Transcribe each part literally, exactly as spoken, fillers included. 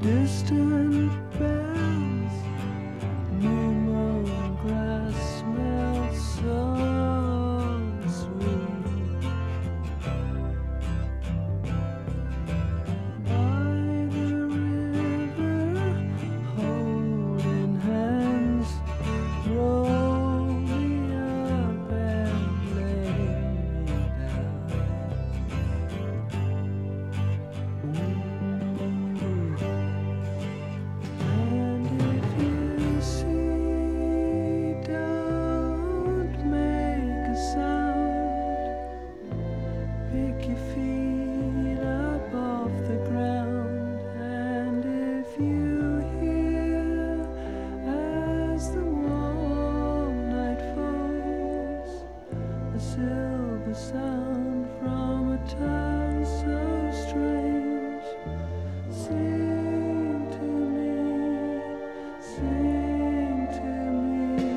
distant bells, new mown grass smells so sweet. By the river, holding hands, roll me up and lay me down. And if you see, don't make a sound. Pick your feet up off the ground. And if you hear, as the warm night falls, a silver sound from a town so strange, sing to me, sing to me.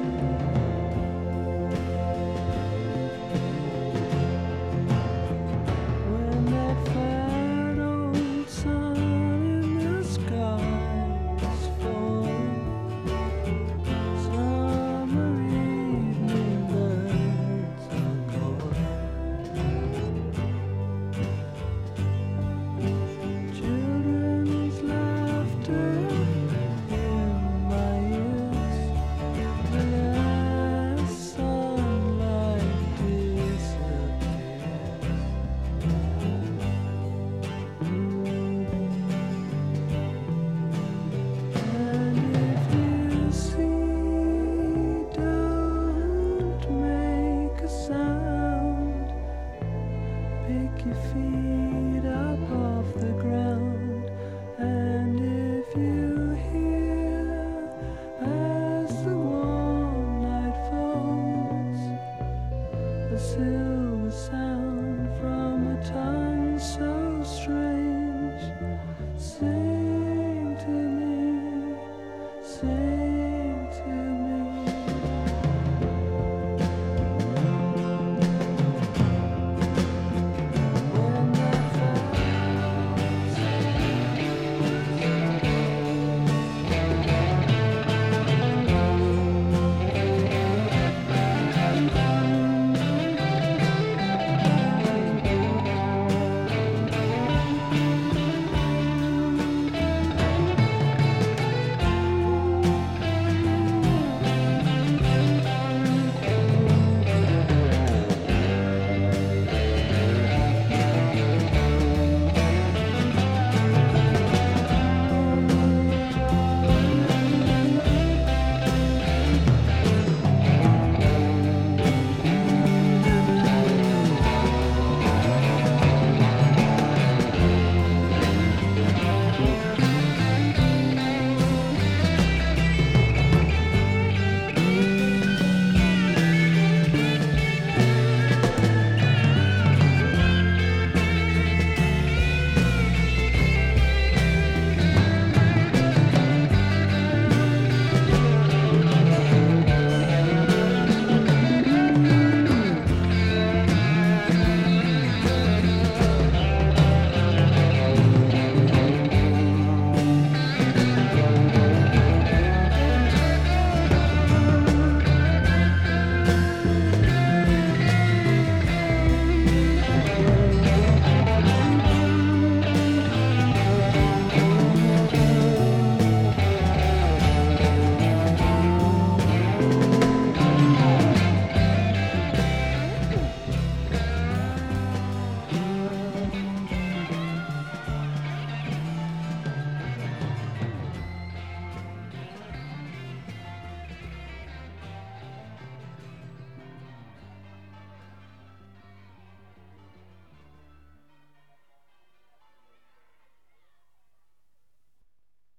When that fat old sun in the skies falls, summer evening birds are calling. Children's laughter in my ears, the last sunlight disappears. And if you see, don't make a sound. Pick your feet up off the ground. And if you hear, as the warm night falls, a silver